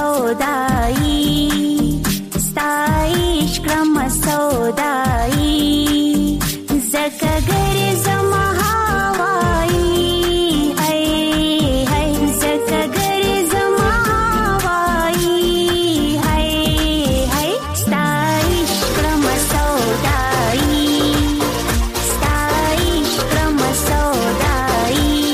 سودایی ستایش کرم سودایی زکه گریزم هوایی ای های زکه گریزم هوایی ای های ستایش کرم سودایی ستایش کرم سودایی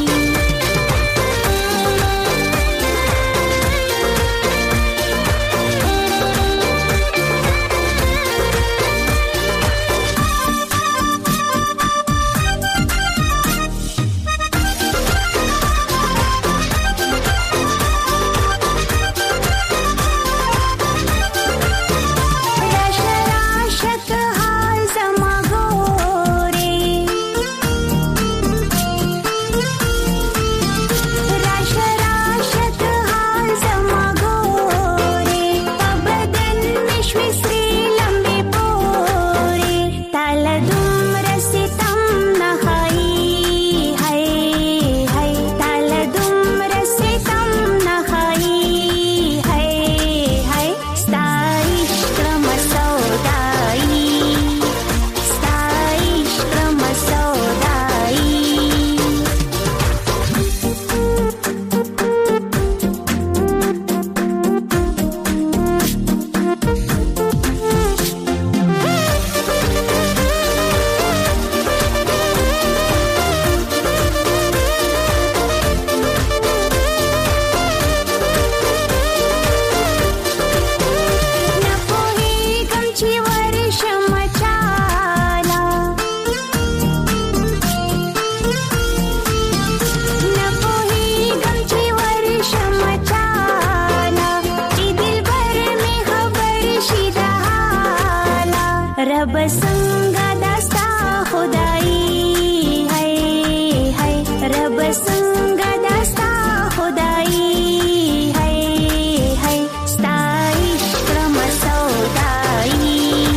رب څنګه داستا خدای هاي هاي رب څنګه داستا خدای هاي هاي ستایش کرم سودای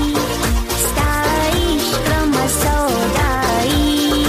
ستایش کرم سودای.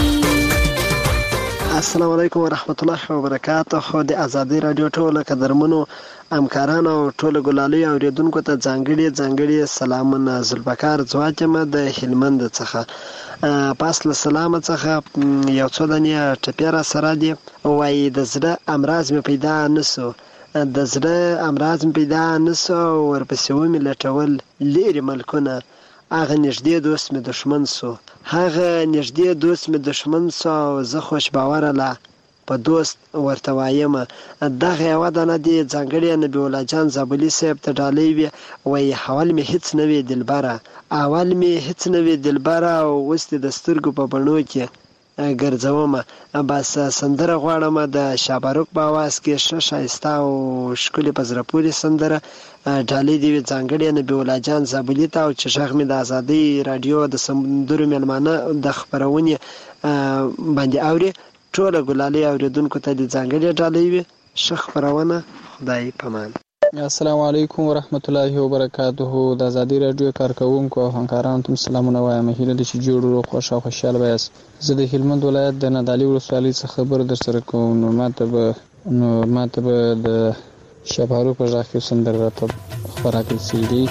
السلام علیکم ورحمت الله وبرکاته. د ازادي رادیو ټول قدرمنو همکاران او ټول ګلالي اوریدونکو ته ځانګړي سلامونه. ذوالفقار ځواک یم د هلمند څخه. پاس له سلام څخه یو څو دنیا ټپیرا سره دی وایي د زړه امراض مې پیدا نسو د زړه امراض مې پیدا نسو ورپسې ومې لټول لرې ملکونه هغه نږدې دوست مې دشمن سو هغه نږدې دوست مې دشمن سو زه خوش باوره لا په دوست ورته وایم دغه یوه دانه دی ځانګړې نبي الله جان زابلي صاحب ته ډالۍ وي وایي حول مې هېڅ نه وي دلبره اول مې هېڅ نه وي دلبره او اوس دې د سترګو په بڼو کې ګرځومه. بس سندره غواړم د شاباروک په اواز کې ښه ښایسته او ښکلې په زړه پورې سندره ډالۍ دې وي ځانګړې نبي الله جان زابلي ته او چې غږ مې د ازادۍ راډیو د سندرو مېلمانه د خپرونې باندې اوري ټوله ګلالي اوریدونکو ته د ځانګړې ډالۍ وي. ښه خپرونه. خدای پامان. السلام علیکم ورحمت الله وبرکاته. د ازادي رادیو کارکوونکو او همکارانو ته سلامونه وایم. هیله ده چې جوړ روغ خوښ او خوشحاله به یاست. زه د هلمند ولایت د نادعلي ولسوالۍ څخه خبر درسره کوم. نو ماته به د شبهارو په غږ کې سندره راته خپره کړل سوي دي.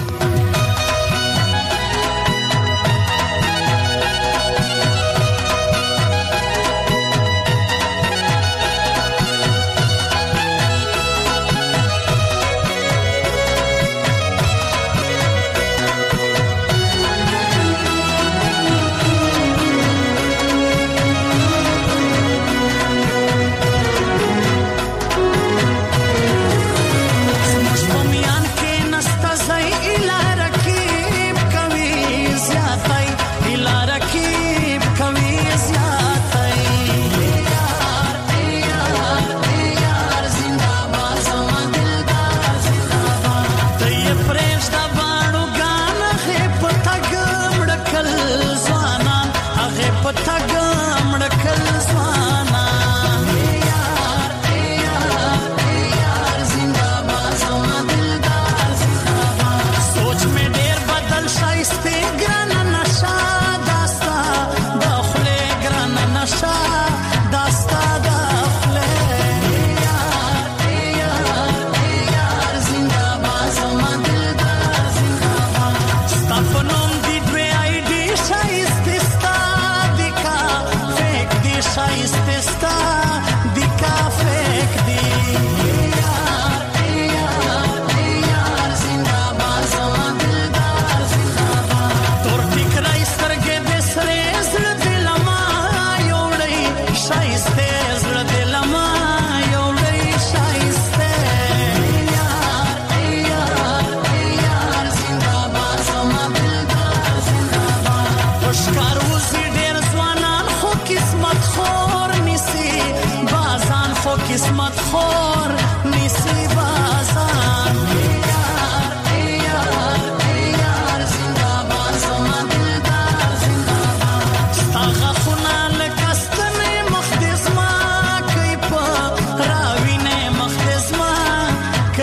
Momian que nasta zai ilara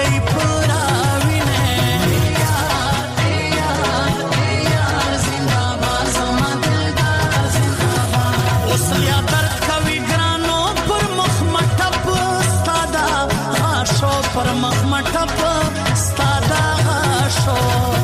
کوي پراوینه یار زنده‌باد زما دلدار زنده‌باد اوس یا درد کوي ګرانو پر مخ مټپ ستاده غاښو پر مخ مټپ ستاده غاښو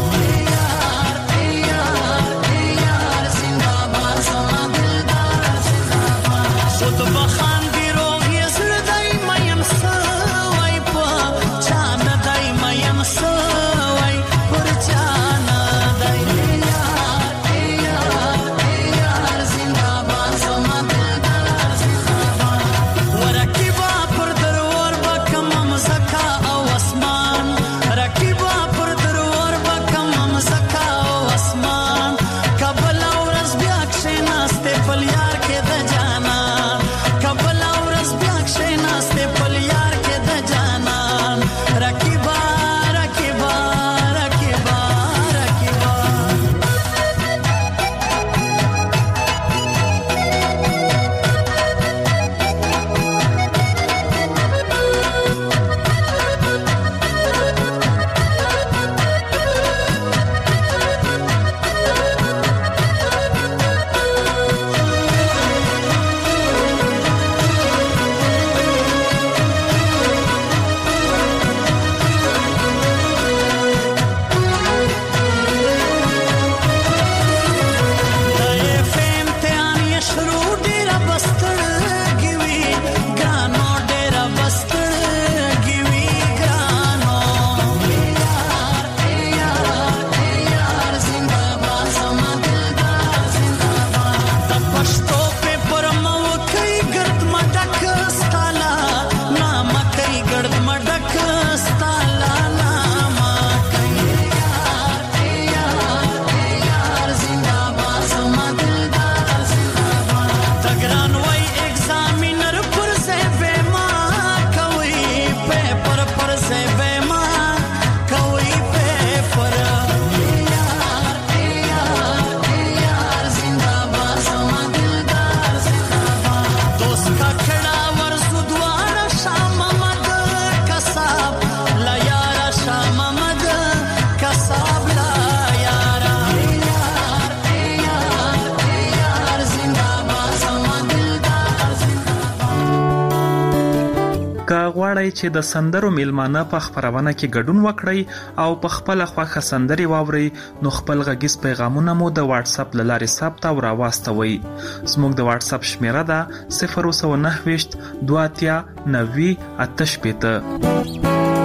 غواړئ چې د سندرو میلمانه په خپرونه کې ګډون وکړئ او په خپل خوښه سندري واورئ نو خپل غږیز پیغامونه مو د واتس اپ لارې ثبت او راواستوئ. زموږ د واتس اپ شمیره ده 029 2 90 88.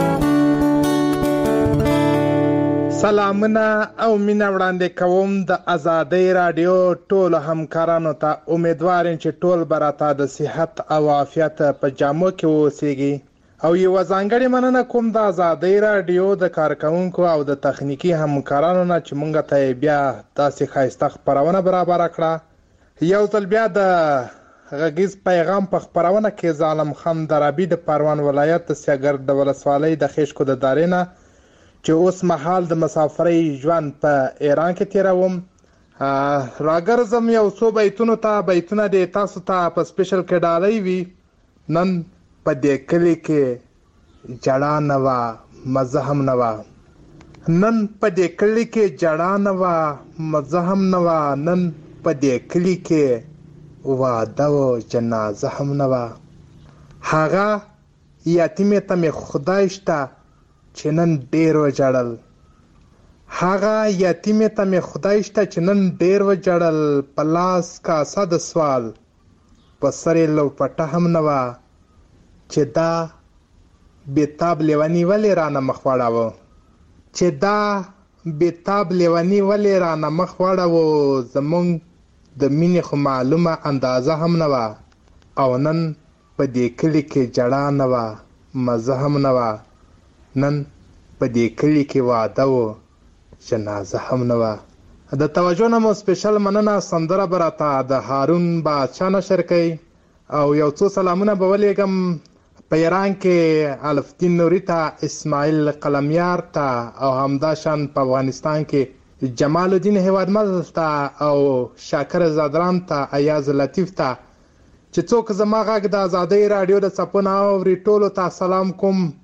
سلامونه او مینه وړاندې کوم د آزادۍ رادیو ټولو همکارانو ته. امیدوارم چې ټول به راته د صحت او عافیت په جامو کې واوسیږي او یوه ځانګړې مننه کوم د آزادۍ رادیو د کارکوونکو او د تخنیکي همکارانو نه چې مونږ ته بیا داسې ښایسته خپرونه برابره کړه. یو ځل بیا د غږیز پیغام په خپرونه کې ظالم خان درابي د پروان ولایت د سیاګرد د ولسوالۍ د خیشکو د دارې نه چې اوس مهال د مسافرۍ ژوند په ایران کې تیروم راګرځم یو څو بیتونو ته. بیتونه د تاسو ته په سپیشل کې ډالۍ وي. نن په دې کلي کې جړا نه وه مزه هم نه وه. نن په دې کلي کې جړا نه وه مزه هم نه وه. نن په دې کلي کې واده و جنازه هم نه وه. هغه یتیمې ته مې خدای شته چې نن ډیر وجړل. هغه یتیمې ته مې خدای شته چې نن ډیر وجړل. په لاس کاسه د سوال په سر یې لوپټه هم نه وه چې دا بېتاب لیوني ولې رانه مخ واړاوه. چې دا بېتاب لیوني ولې رانه مخ واړاوه. زمونږ د مینې خو معلومه اندازه هم نه وه او نن په دې کلي کې جړا نه وه مزه هم نه وه. نن په دې کلي کې واده و جنازه هم نه وه. د توجه نه مو سپیشل مننه. سندره به راته د هارون بادشاه نشر کوي او یو څو سلامونه به ولیږم په ایران کې الفدین نوري ته، اسماعیل قلمیار ته او همداشان په افغانستان کې جمال الدین هیوادمل ته او شاکر زادران ته، ایاز لطیف ته چې څوک زما غږ د آزادۍ راډیو د څپو نه اوري ټولو ته سلام کوم.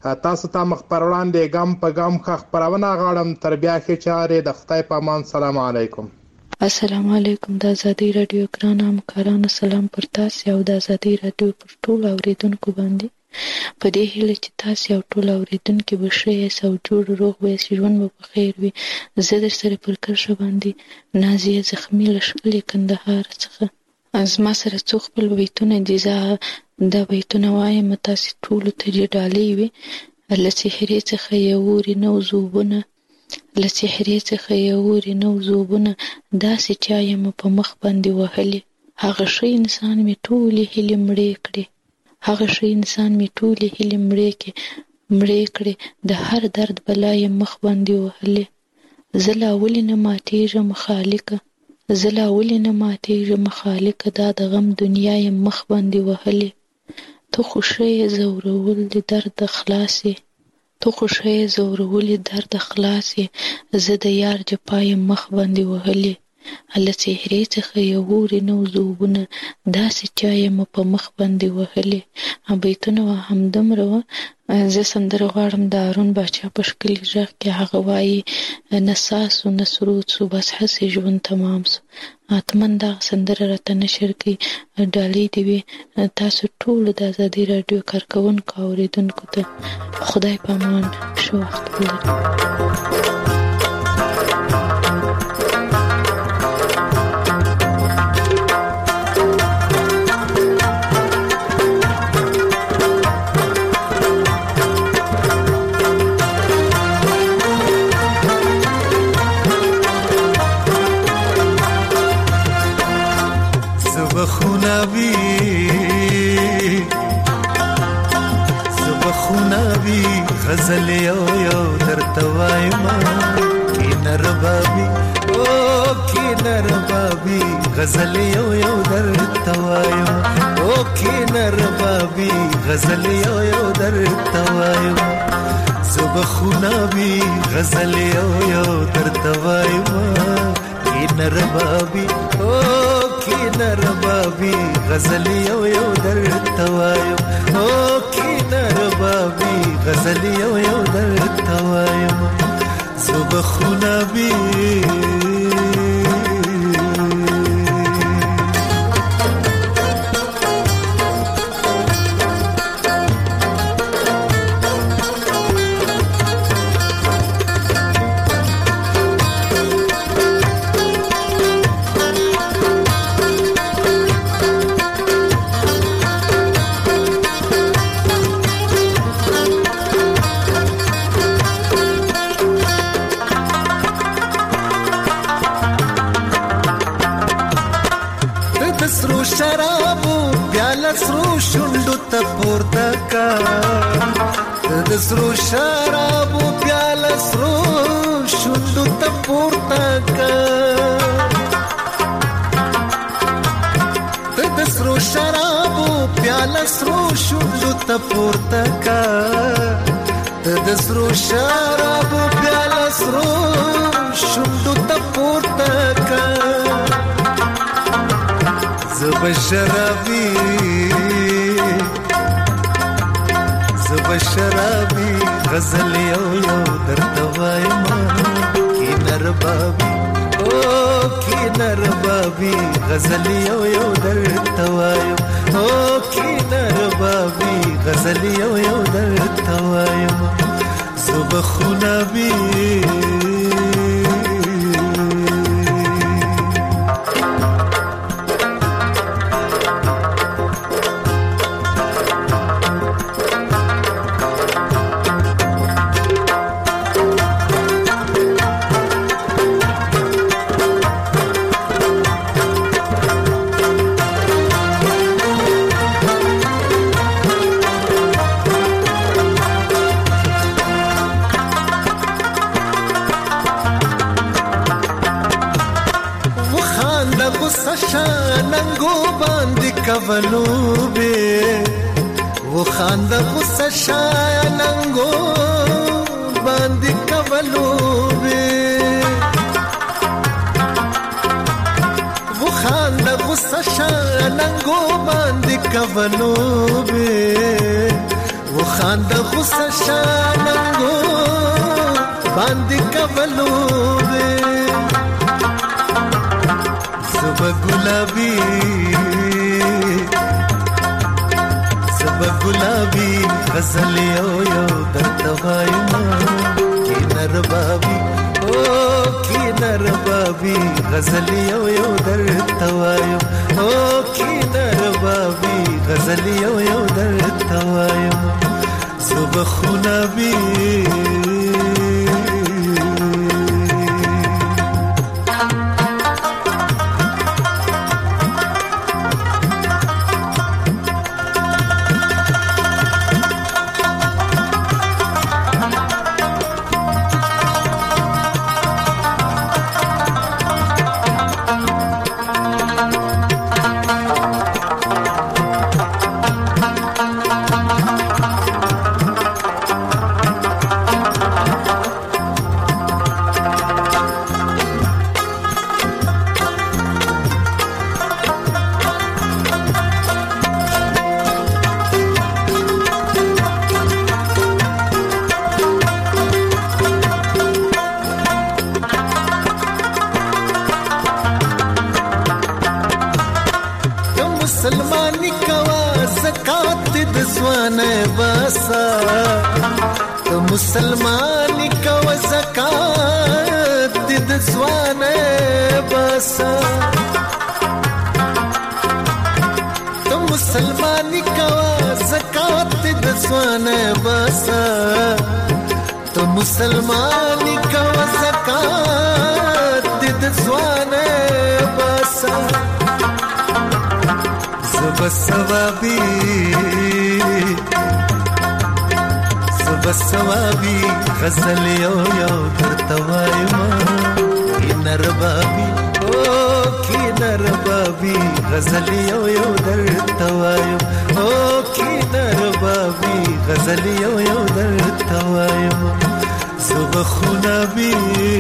تاسو ته مخ پر وړاندې ګام په ګام ښه خپرونه غواړم. تر بیا ښې چارې د خدای په امان. سلام علیکم. السلام علیکم. د آزادۍ راډیو ګران همکارانو سلام پر تاسو او د آزادۍ راډیو پر ټولو اوریدونکو باندې. په دې هیله چې تاسو او ټول اوریدونکي به ښه یاست او جوړ روغ وئ، ژوند به په خیر وي. زه در سره پر کرښه باندې نازیه زخمي له ښکلي کندهار څخه. زما سره څو خپل بیتونه دي، زه دا بیتونه وایم، تاسې ټولو ته دې ډالۍ وي. له څهرې څخه یووري نو زوبونه، له څهرې څخه یووري نو زوبونه، داسې چا یم په مخ باندې وهلې. هغه ښه انسان مې ټولې هیلې مړې کړې، هغه ښه انسان مې ټولې هیلې مړې کړې، د هر درد بلا یې مخ باندې وهلې. زه لا ولې نه ماتېږم خالقه، زه لا ولې نه ماتېږم خالقه، دا د غم دنیا یې مخ باندې وهلې. ته خو ښه یې زورول د درد خلاص یې، ته خو ښه یې زورول د درد خلاص یې، زه د یار جفا یې مخ باندې وهلې. له څهرې څخه یووري نو زوبونه، داسې چا یم په مخ باندې وهلې. بیتونه همدومره وه. زه سندره غواړم د هارون باچا په ښکلي غږ کې. هغه وایي نه ساسو نه سرود سو، بس هسې ژوند تمام سو. اتمن دغه سندره راته نشر کړي. ډالۍ دې وي تاسو ټولو د ازادۍ راډیو کارکوونکو اورېدونکو ته. خدای په امان. ښه وخت ولرئ. زبخوناوی غزل یو یو درته وایم، کینه ربابي او کینه ربابي غزل یو یو درته وایم، او کینه ربابي غزل یو یو درته وایم. زبخوناوی غزل یو یو درته وایم، کینه ربابي او کینه ربابي غزل یو یو درته وایم، او کینه ربابي غزل یو یو درته وایم. زبخوناوی سرو شونډو ته پورته کا، د سرو شرابو پیاله سرو شونډو ته پورته کا، د سرو شرابو پیاله سرو شونډو ته پورته کا، د سرو شرابو پیاله سرو شونډو ته پورته کا. زبشرابي زبشرابي غزل یو یو درته وایم، کینه ربابي او کینه ربابي غزل یو یو درته وایم، او کینه ربابي غزل یو یو درته وایم. زبخوناوی کولو به و خانده غصه شایننگو باندې کولو به و خانده غصه شایننگو باندې کولو به و خاند غصه شاننګو باندې کولوبه سبا ګلابي غزل یو یو درته وایم کی نربابي او کی نربابي غزل یو یو درته وایم او کی نربابي غزل یو یو درته وایم صبح خونابي مسلمانی کوا زکات د ځوانه باسا ته مسلمانی کوا زکات د ځوانه باسا ته مسلمانی کوا زکات د ځوانه باسا ته مسلمانی کوا زکات د ځوانه باسا سبسوابي غزل یو یو درته وایم کی نربابي او کی نربابي غزل یو یو درته وایم او کی نربابي غزل یو یو درته وایم سبخونابي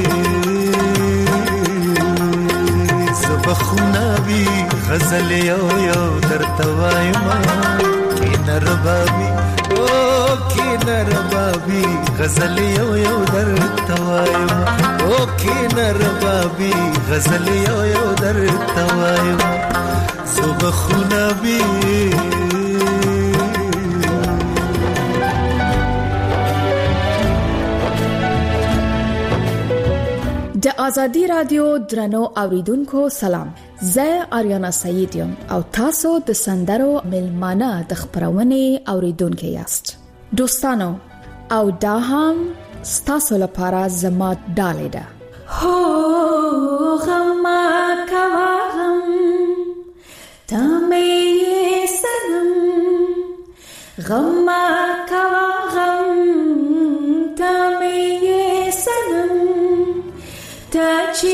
بخونابي غزل یو یو درته وایم کی نربابي او کی نربابي غزل یو یو درته وایم او کی نربابي غزل یو یو درته وایم بخونابي د ازادي رادیو درنو اوریدونکو سلام، زه آریانا سعید یم او تاسو د سندرو ملمانه د خبرونې اوریدونکو یاست. دوستانو او دا هم ستاسو لپاره زما ډالۍ ده. هو غم کوا غم تمه سنم غم کوا غم تمه سنم تا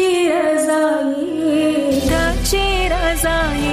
چیر ازائی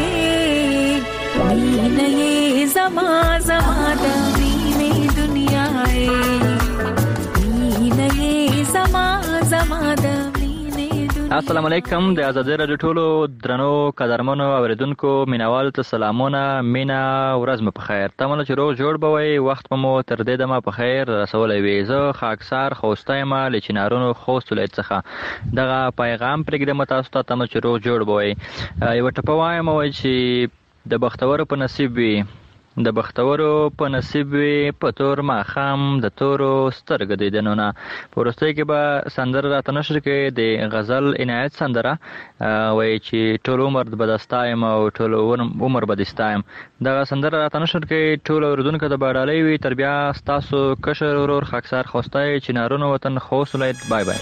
مینه زما د مینه دنیائی مینه زما د السلام علیکم. د ازادي رادیو ټولو درنو قدرمنو اوریدونکو مینوالو ته سلامونه، مینا ورځ مو په خیر. تمنه چې روغ جوړ بوي، وخت مو تر دې دمه په خیر رسولې وي. زه خاکسار خوستایم له چنارونو خوست ولایت څخه دغه پیغام پرېږدم تاسو ته، تمنه چې روغ جوړ بوي. یو ټپه وایم چې د بختورو په نصیب وي، د بختورو په نصیب وي په تور ماښام د تورو سترګو دیدنونه. په وروستۍ کې به سندره راته نشر کې د غزل عنایت سندره وایي چې ټول عمر به د ستایم او ټول عمر به د ستایم. دغه سندره راته نشر کې ټول اورېدونکو د باډالۍ وي. تر بیا ستاسو کشر ورور خاکسار خوستی چنارونو وطن خوست ولایت. بای بای.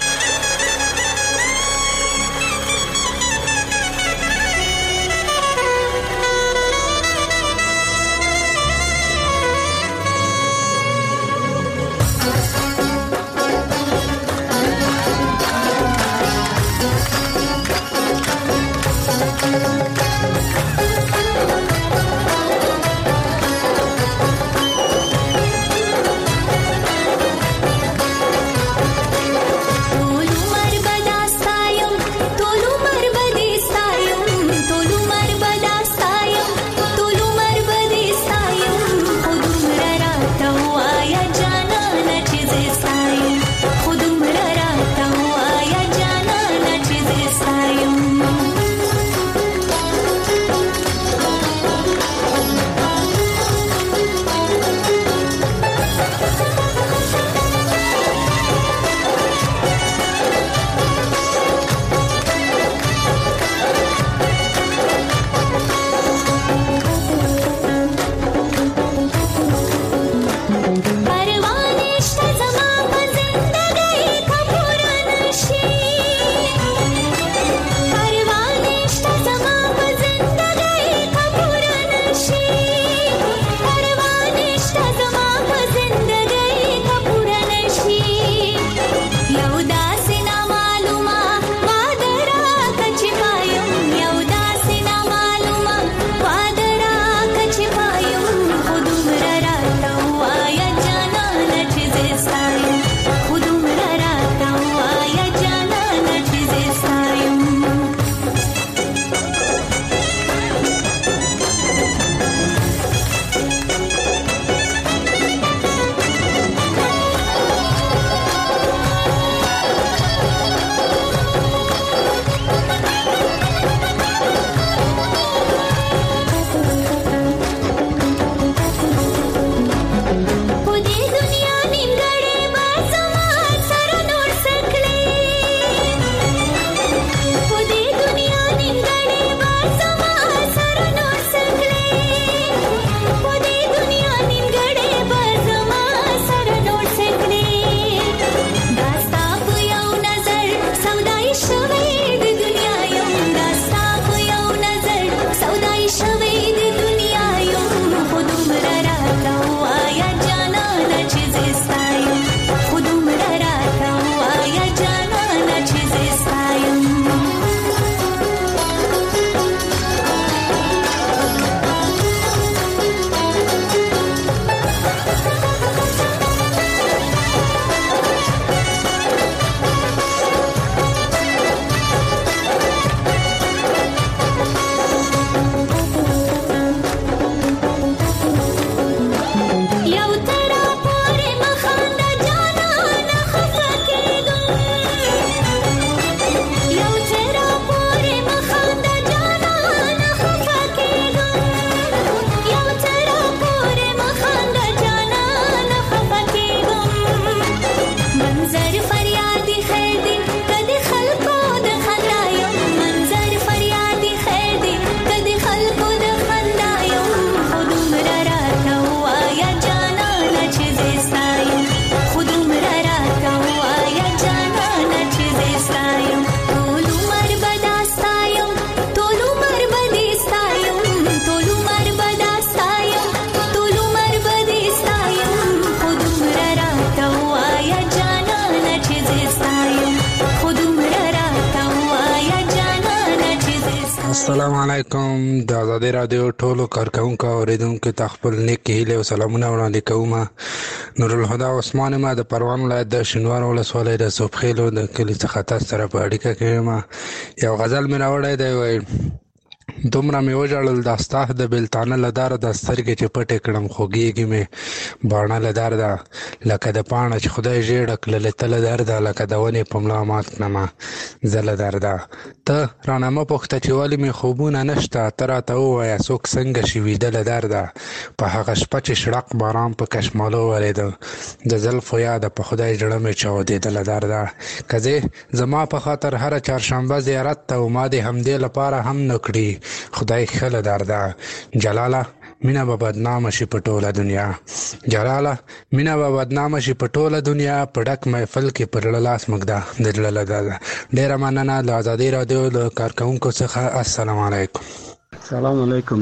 فریادی خیر دی کدی خلکو د خندایم منظر فریادی خیر دی کدی خلکو د خندایم خودم را راته وایا جانانه چې زستایم خودم را راته وایا جانانه چې زستایم ټول عمر بداستایم ټول عمر بداستایم ټول عمر بداستایم ټول عمر بداستایم خودم را راته وایا جانانه چې زستایم خودم را راته وایا جانانه چې زستایم. السلام علیکم د آزادۍ رادیو ټولو کارکوونکو او اوریدونکو ته خپل نیک هیلې او سلامونه وړاندې کوم. نور الهدى عثمان ما د پروان ولایت د شینوار ولسوالۍ د صوبخیلو د کلي څخه تاسو سره په اړیکه کې یم. یو غزل مې راوړی دی، وایي دومره مې وژړل دا ستا د بېلتانه له داره د سترګې چې پټې کړم خوږېږي مې باڼه له درده لکه د پاڼه چې خدای ژېړه کړله ته له درده لکه د ونې په ملا مات کړمه زه له درده ته رانه مه پوښته چې ولې مې خوبونه نشته ته راته ووایه څوک څنګه شي ویده له درده په هغه شپه چې شړق باران په کشمالو ورېده د زلفو یاده په خدای زړه مې چاودېده له درده که ځې زما په خاطر هره چهارشنبه زیارت ته و ما دې همدې لپاره هم نه کړي خدای ښه له درده جلاله مینه به بدنامه شي په ټوله دنیا جلاله مینه به بدنامه شي په ټوله دنیا په ډک محفل کې پر زړه لاس مږده د زړه له درده. ډېره مننه د ازادۍ راډیو د کارکوونکو څخه. السلام علیکم. سلام علیکم.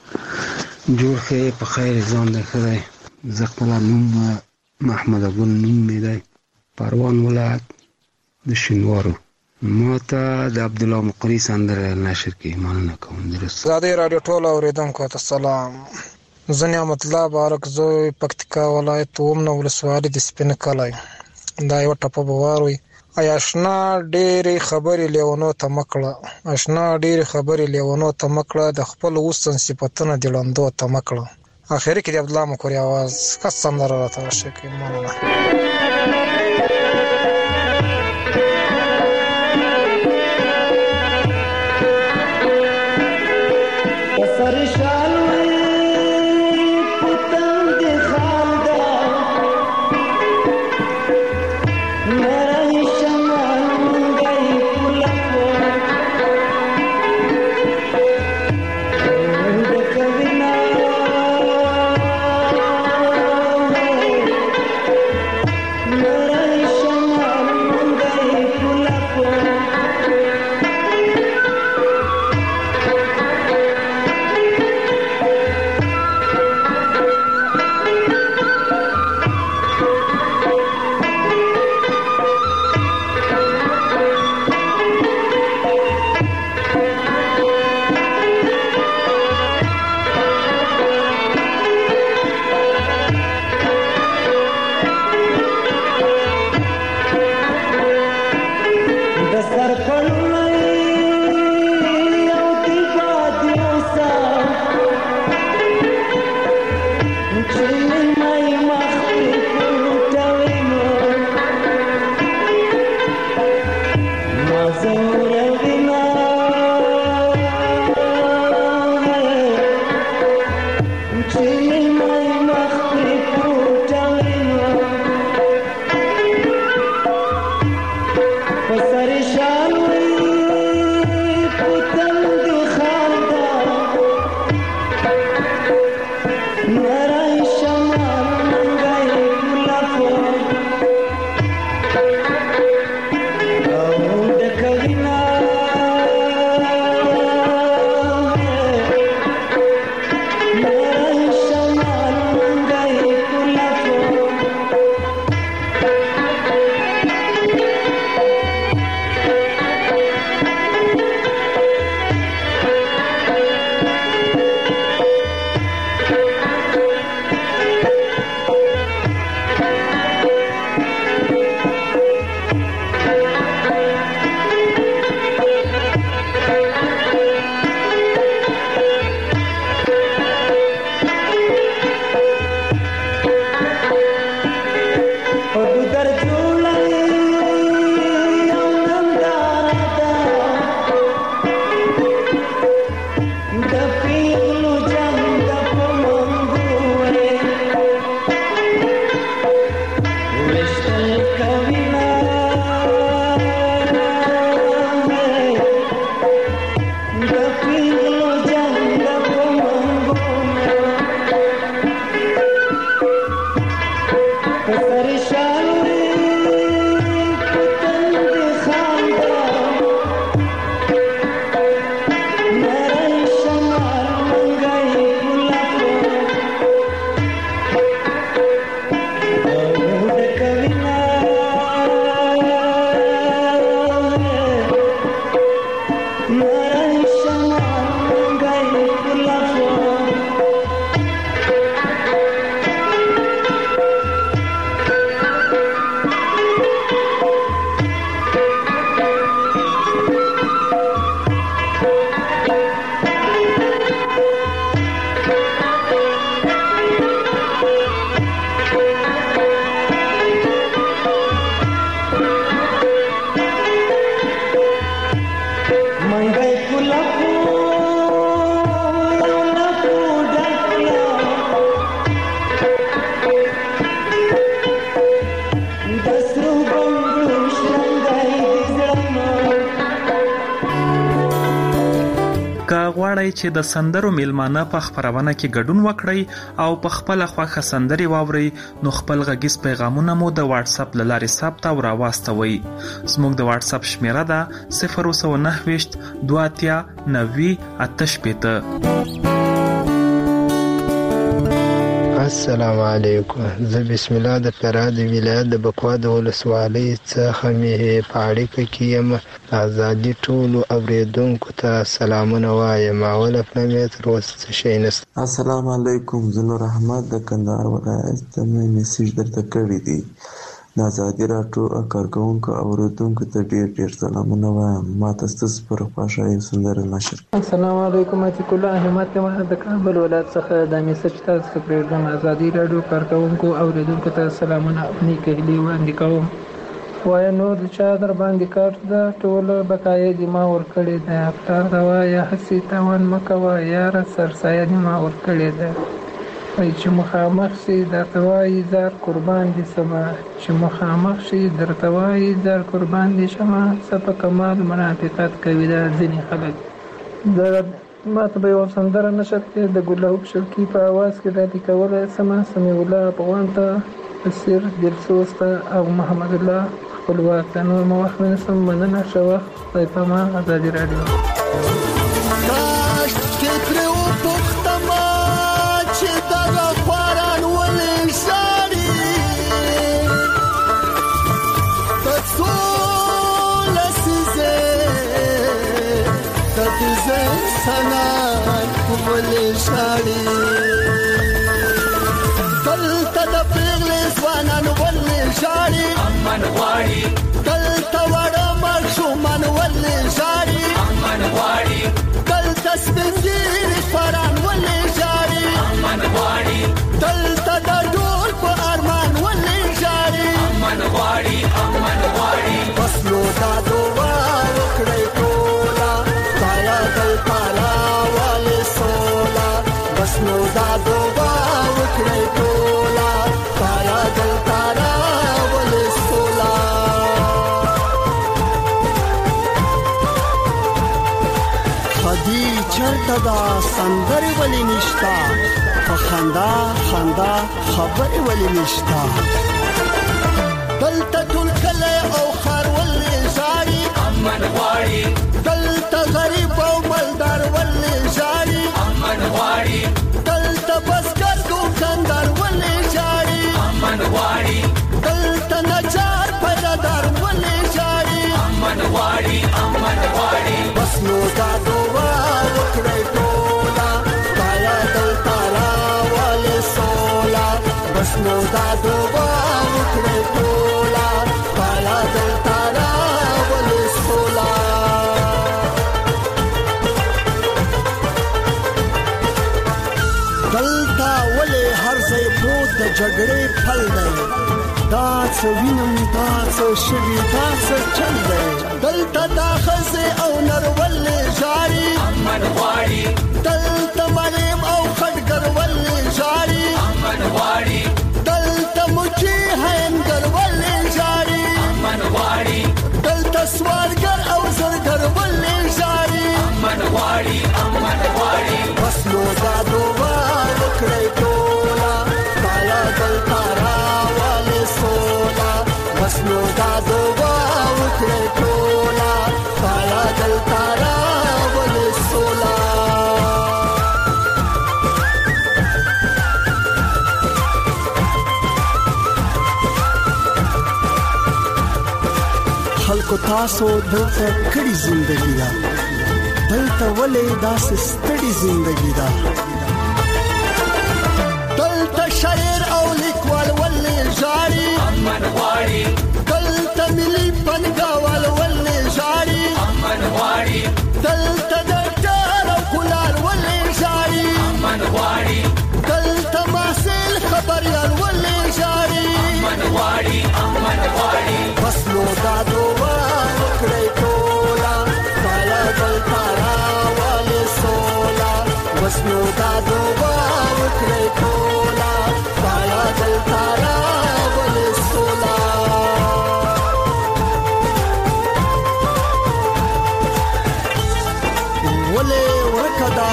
جوړ ښه په خیر ځان دی ښه دی. زه خپله نوم محمد ګل نوم مې دی، پروان ولایت د شینوارو. ما ته د عبدالله مقری سندره نشر کې مننه کوم. ازادۍ راډیو ټولو اوریدونکو ته سلام. زه نعمت الله بارک زوی پکتیکا ولایت اومنه ولسوالۍ د سپین کلی. دا یوه ټپه به واروئ. ای اشنا ډېرې خبرې لیونو ته مه کړه، اشنا ډېرې خبرې لیونو ته مه کړه، د خپل حسن صفتونه د ړندو ته مه کړه. اخري کې د عبدالله مقری اواز ښه سندره راته راشي کوي. مننه. غواړئ چې د سندرو میلمانه په خپرونه کې ګډون وکړئ او په خپل خوښه سندري واورئ نو خپل غږیز پیغامونه مو د واتس اپ لارې ثبت او راواستوئ. زموږ د واتس اپ شمیره ده 029 23 90 88. السلام علیکم. زه بسم الله د فراه د ولایت د بکوا د ولسوالۍ څخه مې په اړیکه کې یم. ازادي ټولو اوریدونکو ته سلامونه وایم. اول افنامې تر اوسه څه شی نشته. السلام علیکم. زه نور احمد د کندهار ولایت ته مې میسیج درته کړی دی. د ازادي راډیو کارکوونکو اوریدونکو ته ډېر ډېر سلامونه وایم. ما ته ستاسو پر خواشه یو سندره نشر. السلام علیکم. عتیق الله احمد ته د کابل ولایت څخه د میسج تاسو ته پرېږدم. ازادي راډیو کارکوونکو اوریدونکو ته سلامونه او نیکه هیلې وړاندې کوم. وایه نور چا در باندې کار ده ټوله بقایې دې ما ورکړې ده. افطار ده وایه هسې تاوان مه کوه یاره سرسایه دې ما ورکړې ده. وایي چې مخامخ شي درته وایي زار قربان دې شمه. چې مخامخ شي درته وایي زار قربان دې شمه. څه په کمال منافقت کوي دا ځینې خلک. ما ته به یوه سندره نشر کړې د ګلهوب شوقي په اواز کې راډي کولی شمه. سمیع الله افغان ته، بصیر دلسوز ته او محمد الله خپلواک ته. نور مو وخت ونیسم. مننه. ښه وخت. خدای پامان. ازادي راډیو. دلته د پیغلې ځوانان ولې ژاړي امن غواړي. دلته وړه ماشومان ولې ژاړي امن غواړي. دلته سپین ږیري خواران ولې ژاړي امن غواړي. دلته د ډول په ارمان ولې ژاړي امن غواړي امن غواړي. بس نو دا دعا وکړئ ټوله خدایه دلته راولې سوله. بس نو دا دعا وکړئ ټوله خدایه دلته راولې سوله. خدي چرته دا سندرې ولې نشته. په خندا خندا خبرې ولې نشته. دلته ټول کلی او ښار ولې ژاړي امن غواړي. دلته غریب او مالدار ولې ژاړي امن غواړي. دلته بزګر دوکاندار ولې ژاړي امن غواړي. دلته نجار پیدادار ولې ژاړي امن غواړي امن غواړي. بس نو دا دعا وکړئ ټوله خدایه دلته راولې سوله. بس نو دا دعا وکړئ ټوله خدایه دلته راولې سوله. دلته ولې هر ځای پروت د جګړې پل دی. دا څه وینم دا څه شوي دا څه چل دی. دلته دا ښځې او نر ولې ژاړي امن غواړي. دلته مریم او خټګر ولې ژاړي امن غواړي. دلته مچي هینګر ولې ژاړي امن غواړي. دلته سوالګر او زرګر ولې ژاړي امن غواړي امن غواړي. بس نو دا دعا وکړئ ټوله خدایه دلته راولې سوله. بس نو دا دعا وکړئ ټوله خدایه دلته راولې سوله. خلکو تاسو دلته کړي زندګي ده. دلته ولې داسې ستړي زندګي ده. دلته شاعر او لیکوال ولې ژاړي امن غواړي. دلته ملي پنګاوال ولې ژاړي امن غواړي. دلته ډاکټر او کولار ولې ژاړي امن غواړي. دلته محصل خبريال ولې ژاړي امن غواړي امن غواړي. بس نو دا دعا وکړئ ټوله خدایه دلته راولې سوله. بس نو دا دعا وکړئ ټوله خدایه دلته راولې سوله. ولې ورکه دا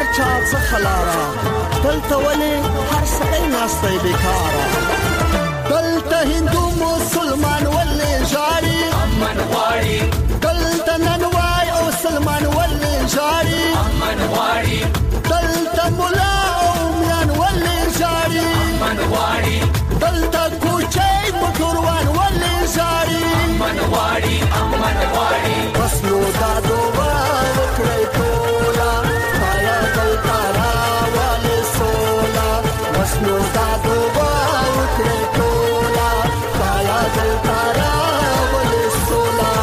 هر چا څخه لاره دلته ولې هر سړی ناستی بیکاره دلته هندو مسلمان ولې ژاړي امن غواړي دلته ننوای او سلمان ولې ژاړي امن غواړي دلته ملا او میان ولې ژاړي امن غواړي دلته کوچی موټروان ولې ژاړي امن غواړي امن غواړي بس نو دا دعا وکړئ ټوله پایا دلته راولې سوله بس نو دا دعا وکړئ ټوله پایا دلته راولې سوله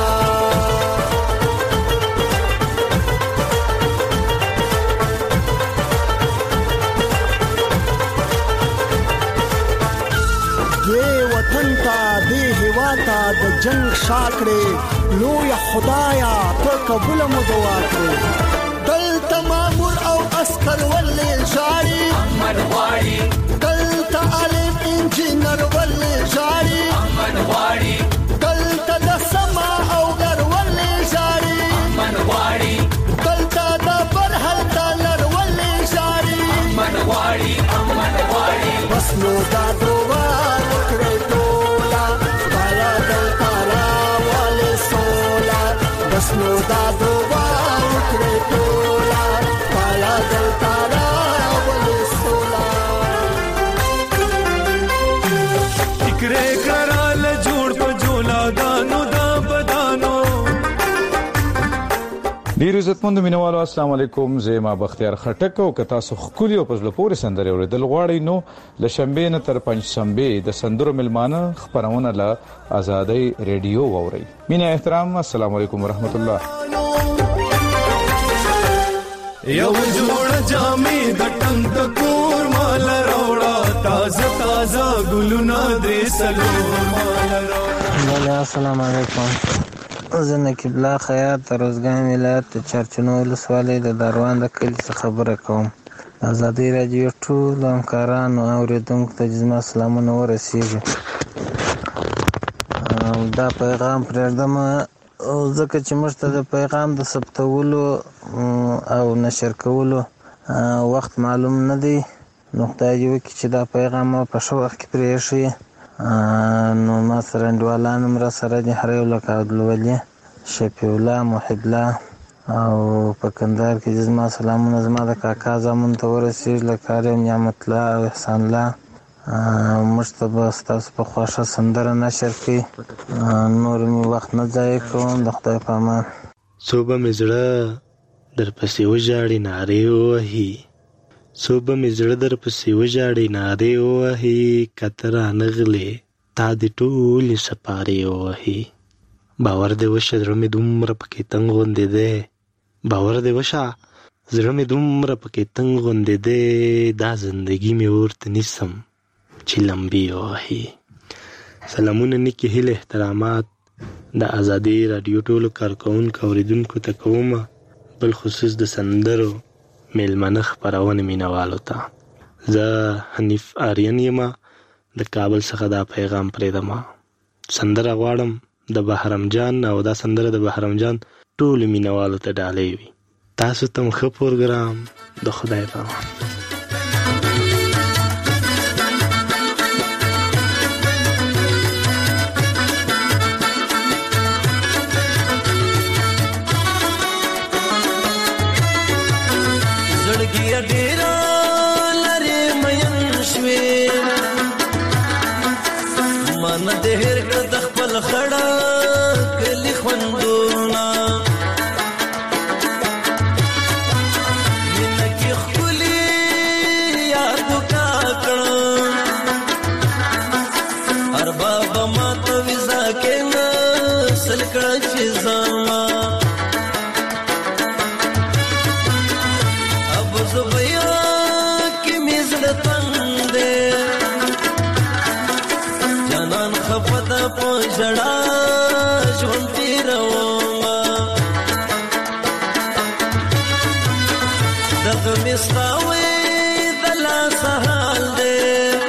دې وطن ته دې هوا ته د جنگ شاکړې لوی خدایا ته قبول مو دعا کړې دلته مامور او عسكر ولې ژاړي امن غواړي دلته عالم انجینر ولې ژاړي امن غواړي دلته د سما او ګر ولې ژاړي امن غواړي دلته د برحل ډالر ولې ژاړي امن غواړي امن غواړي بس نو دا دعا وکړئ ټوله پایا دلته راولې سوله بس نو دا دعا وکړئ ټوله پایا دلته راولې سوله ټیکرې کرال جوړ په جولا دانو دا بدانو ډیر عزتمند مینوالو السلام علیکم زما بختیار خټک او کتا سو خولي او پزله پورې سندره اوریدل غواړي نو لشنبه نه تر پنځشنبه د سندرو ملمانه خبرونه له آزادۍ ریډیو ووري مینه احترام السلام علیکم ورحمت الله یو جوړ جامې د ټنګ کور مال راوړا تازه تازه ګلونه درې سلور مال راوړا السلام علیکم زه نقیب الله خیاط د روزګان ولایت د چرچنو ولسوالۍ د دروان د کلي څخه خبره کوم ازادي راډیو ټول همکارانو او اوریدونکو ته زما سلامونه ورسیږي دا پیغام پرېږدم ځکه چې موږ ته د پیغام د ثبتولو او نشر کولو وخت معلوم نه دی نو خدای دې وکړي چې دا پیغام په ښه وخت کې پرېښي نو ما سره انډیوالان هم را سره دي هر یو لکه عبدالولي شفیع الله محب الله او په کندهار کې زما سلامونه زما د کاکا زامنو ته ورسېږي لکه هر یو نعمت الله او احسان الله موږ ته به ستاسو په خوښه سندره نشر کړي نور مې وخت نه ضایع کوم د خدای په امان څو به مې زړه درپسې وژاړي نارې ووهي څو به مې زړه درپسې وژاړي نارې ووهي که ته رانغلې تا دې ټولې سپارې ووهي باور دې وشه زړه مې دومره پکې تنګ غوندې دی باور دې وشه زړه مې دومره پکې تنګ غوندې دی دا زندګي مې ورته نیسم چې لمبې ووهي سلامونه نیکې هیلې احترامات د ازادي راډیو ټولو کارکوونکو اوریدونکو ته کوم بل خصوص د سندرو میلمنه خپرونه مینوالو ته زه حنیف آریان یم د کابل څخه دا پیغام پرېږدم سندره غواړم د بهرام جان او دا سندره د بهرام جان ټولو مینوالو ته ډالۍ وي تاسو ته ښه پروګرام د خدای په امان زړګي ډېر لري مین شوي من دې هر کړ د خپل خړه کلی خوندونه مینه کې خولي یاد کا کړم ارباب مات وزا کې نه سلکړه چې زما جڑا ژوندې روما دغه مستاوي د لاس حال دې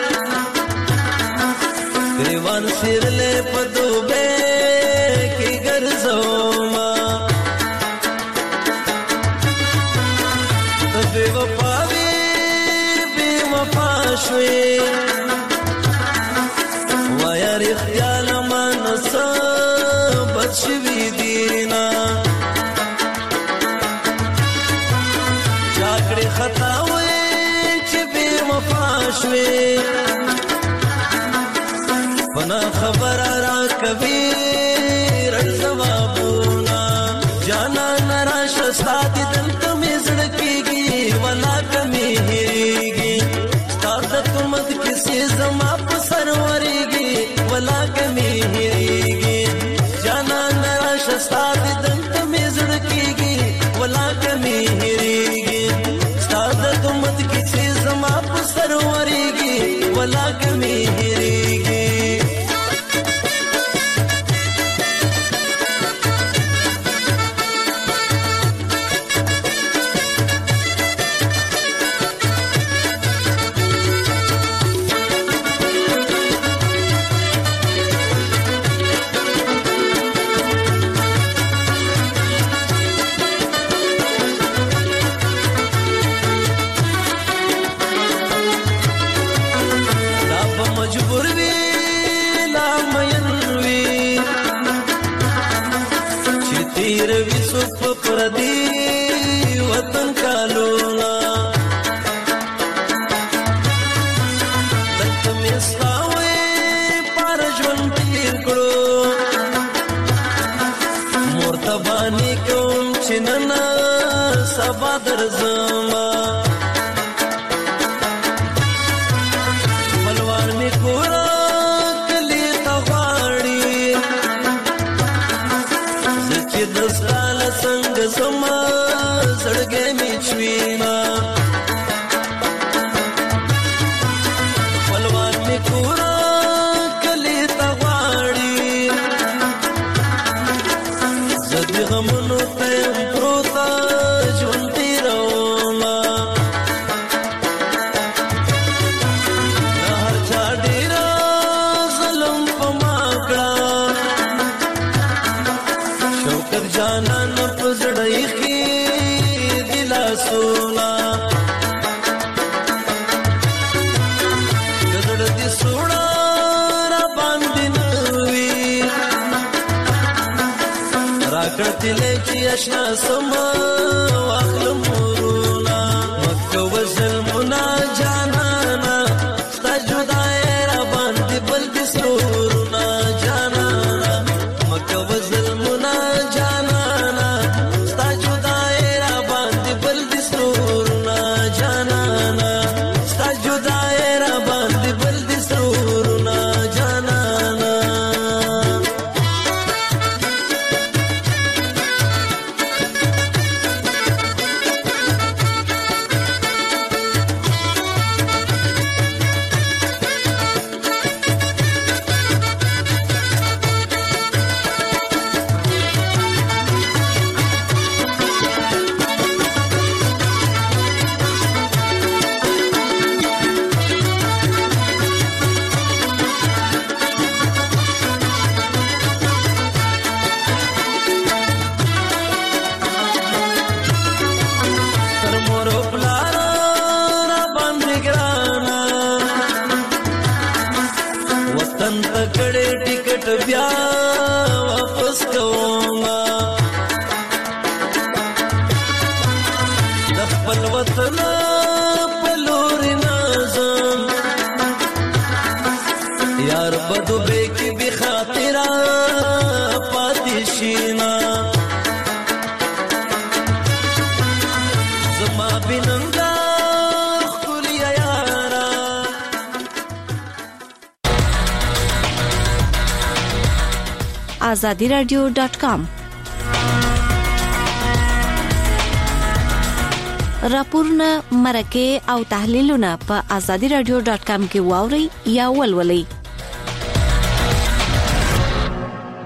گریوان سیرلې په دوبه کې ګرځوما د شوې وای رښتیا لمن بد شوي دینا چاکړې خطا وې چې بې وفا شوې پنا خبر را کوي رړ ځوابونه جانا نراش سات دلته مې زړه کېږي ولا کمې هېرېږي ستا د تمد کیسې زما په سر ورېږي ولا کمې هېرېږي جانا نراش سات دلته مې زړه کېږي ولا کمې هېرېږي ستا د تمد کیسې زما په سر ورېږي ولا کمې هېرېږي مجبور وی لا مین وی چې تیر وی سپ پردي وطن کالونا دلته مساوي پر ژوند تیر کړو مرتبانی کوم چې نن سبا درځما پورا کلی تغواړي زکه دستال څنګه زما زړګې می چوينا خپلوان می پورا کلی تغواړي زدي غمونو ته پروتا ژوند تیروما جانا نپزړی کی دلا سونا گزړ دي سونا را باندې نوي راکړتي لچې آشنا سم واخل مورونا مکه وزل منا جانا نا ستا جدای را باندې بل دي سورونا جانا مکه وزل منا کړه ټیکټ بیا واپس کوما د خپل وطن په لور نازم یار بدو به کی به خاطره پاتې شینا زما بننګا azadiradio.com راپورونه مرکه او تحلیلونه په azadiradio.com کې واوري یا ولولئ